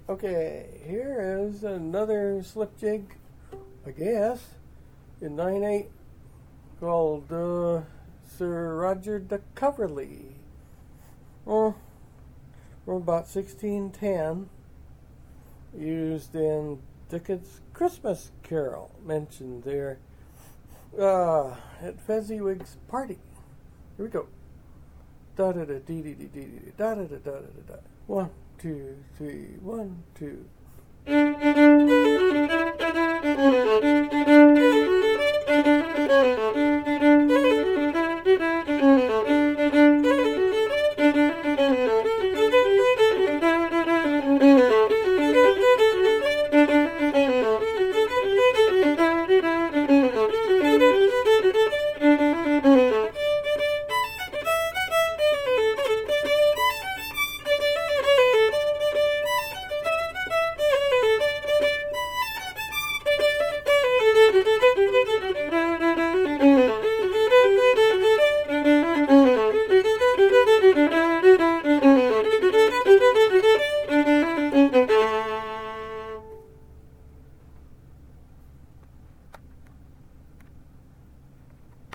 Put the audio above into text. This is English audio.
Okay, here is another slip jig, I guess, in 9/8 called Sir Roger de Coverley. From about 1610, used in Dickens' Christmas Carol, mentioned there at Fezziwig's party. Here we go. Da da da dee dee dee dee da da da da da da. 1, 2, 3, 1, 2.